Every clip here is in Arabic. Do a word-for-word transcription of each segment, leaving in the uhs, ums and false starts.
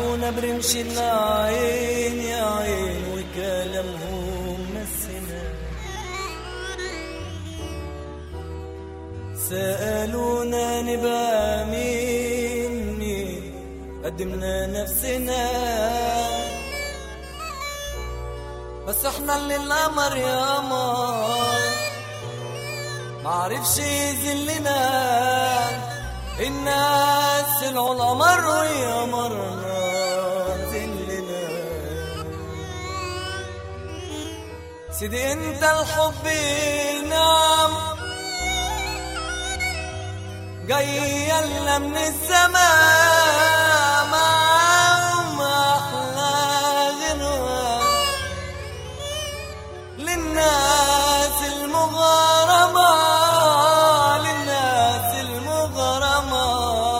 عرفونا برمش العين يا عين وكلامهم مسنا، سألونا نبقى مين مين قدمنا نفسنا، بس احنا اللي القمر يا قمر معرفش يذلنا، الناس العلمر ويا مرنا ذلنا. سيدي انت الحب نعم جاي يلا من السماء، معاهم احلى غنوة للناس المغرمة، للناس المغرمة.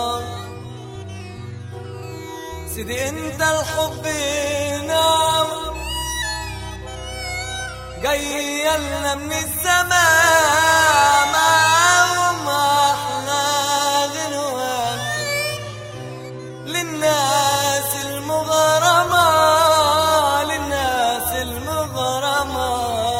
سيدي انت الحب نعم جاي يلا من السماء، معاهم احلى غنوة للناس المغرمة، للناس المغرمة.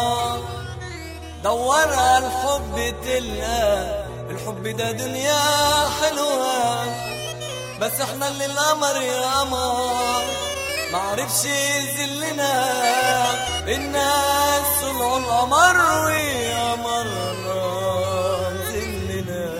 دور على الحب تلقى الحب ده دنيا حلوة، بس احنا اللي القمر يا قمر معرفش يذلنا، الناس طلعوا القمر ويا مرنا ذلنا.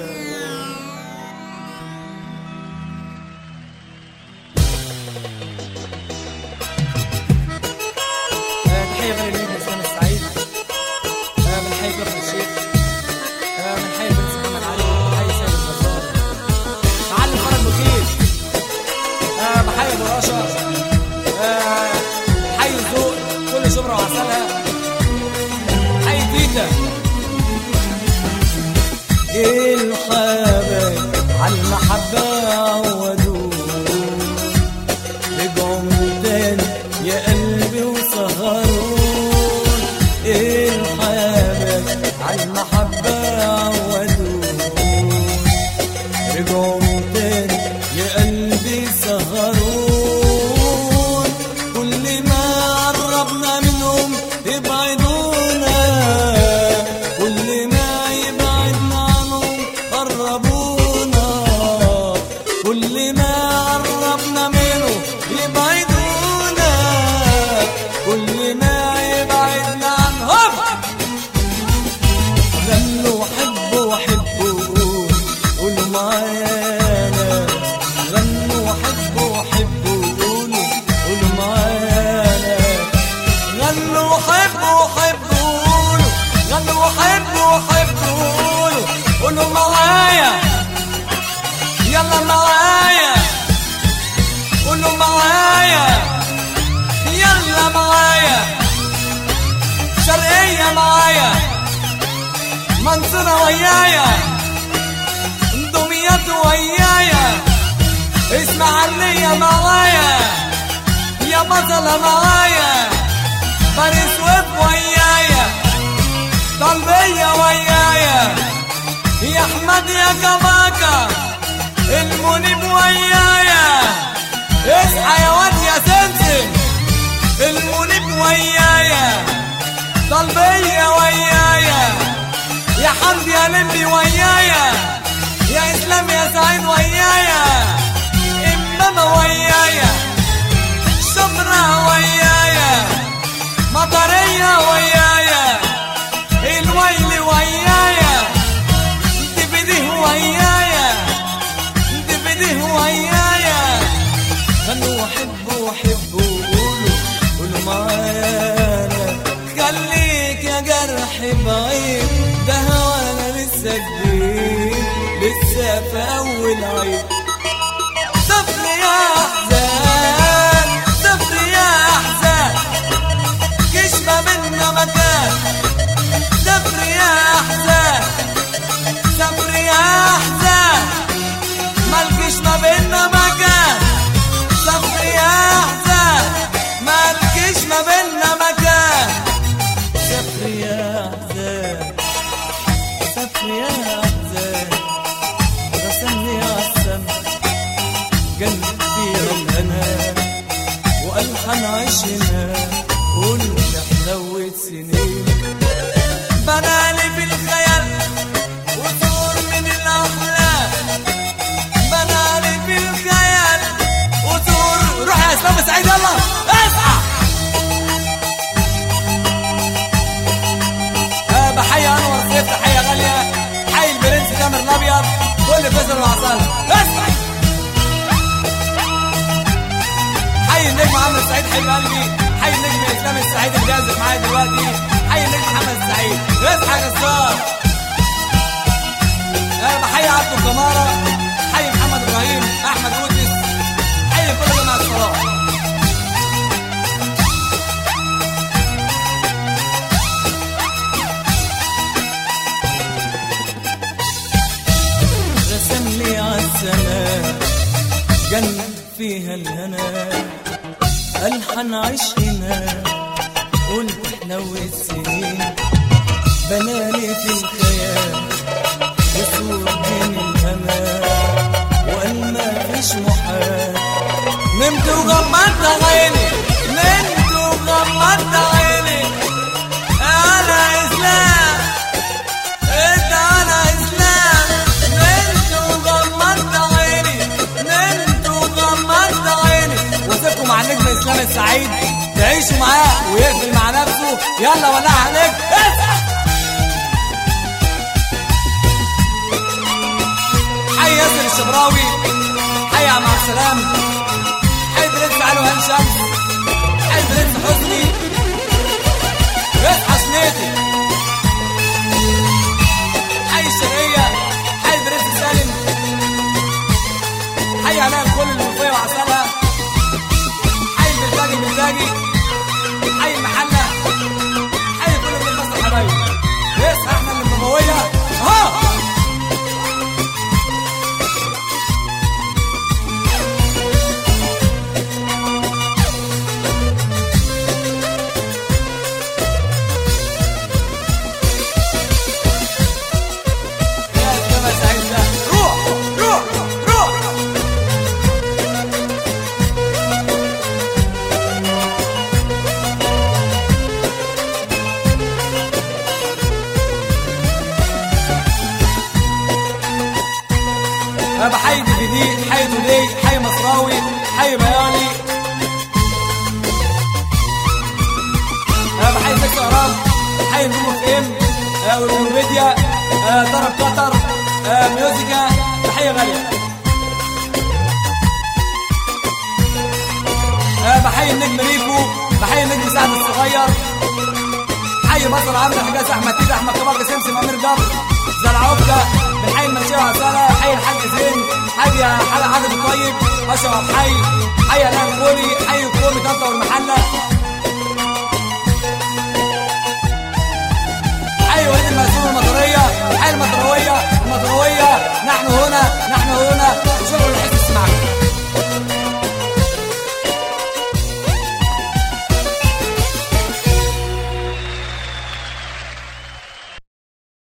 تحية غير النجم اسلام السعيد، من حي كفر الشيخ، من حي بنت محمد علي، من حي سيد البزار، معلم فرج بوكيش، بحي ابو رشا، حي الذوق كل شبرا وعسلها، حي تيتا. الحبايب عالمحبة عودوا رجعوا من تاني يا قلبي وسهرون، الحبايب عالمحبة عودوا رجعوا من تاني يا قلبي سهرون، كل ما قربنا منهم يبعدونا، كل ما يبعدنا عنهم قربونا، كل ما قربنا منهم يبعدونا، كل ما يبعدنا عنهم. غنوا حبوا حبوا قولوا معانا، غنوا حبوا حبوا قولوا قولوا معانا، غنوا حبوا حبوا قولوا، غنوا حبوا حبوا قولوا قولوا معايا، يلا معايا قولوا معايا، يلا معايا. شرقية معايا، منصورة ويايا، دمياط ويايا، اسماعيلية معايا، يا بطلة معايا، بني سويف ويايا، طلبية ويايا، يا احمد يا كباكا، المنيب ويايا، اصحى يا واد يا سمسم، المنيب ويايا، طلبية ويايا، يا حمد يا لمبي ويايا، يا اسلام يا سعيد ويايا، امامة ويايا، شبرا ويايا، مطرية ويايا، الويل ويايا، دبده ويايا، دبده ويايا. غنوا حبوا حبوا قولوا قولوا معانا، خليك يا جرح بعيد، ده هوانا لسه جديد، لسه في أول عيد. صفر يا أحزان، صفر يا أحزان، كش ما بينا مكان، صفر يا أحزان، صفر يا أحزان، مالكش ما بينا مكان، صفر يا أحزان، مالكش ما بينا مكان. صفر يا أحزان، صفر يا أحزان، رسمني عالسما قال هنعيشنا قلت حلوت سنين بنالي في الخيال وصور من الأحلام بنالي في الخيال وصور. روح يا اسلام سعيد يلا اصحى. أه بحيي انور سيف تحيه غاليه. حي البرنس تامر الابيض كل فيصل وعسل. اصحى. حي النجم عمرو السعيد حبيب قلبي. حي النجم اسلام السعيد اللي بيعزف معايا دلوقتي. حي النجم محمد السعيد. اصحى يا جزار. أه بحيي عبد الجماره. حي محمد ابراهيم احمد رودس. حي كل جماعه الصلاه. رسم لي عالسنة جنة فيها الهنا قال حنعيش هنا قلت حلوت سنين بنالي في الخيال وصور من الهنا وقال ما فيش محال. نمت وغمضت عيني نمت وغمضت عيني انا اسلام انت انا اسلام. نمت وغمضت عيني نمت وغمضت عيني. واسيبكم مع النجم اسلام السعيد تعيشوا معاه ويقفل مع نفسه. يلا ولع عليك. اصحى. حي ياسر الشبراوي. حي عم عبد السلام. حي برنس علي وهاني شمس. حي برنس حسني. اصحى شنيتي. حي الشرقية. حي برنس سالم. حي علاء الكل المنوفية وعسلها. حي البلداجي البلداجي. حي المحلة. حي كل من مصر حبايبي. اصحى احنا اللي النبوية. ها بحي دي حي دودي. حي مصراوي. حي بيالي. بحي سكس عرام. حي نجوم اف ام والميديا طرب قطر ميوزيكا. تحيه غاليه. بحي النجم ريكو. بحي النجم سعد الصغير. حي مصر عمرو حجاز احمد تيد احمد كبار سمسم امير جبر زرعوكه. بنحيي المنشيه وعساله. حي الحاج زين. حي حاجه حاجه الطيب. اشرف حي. حي الاء الكولي. حي الكومي طنطا والمحله.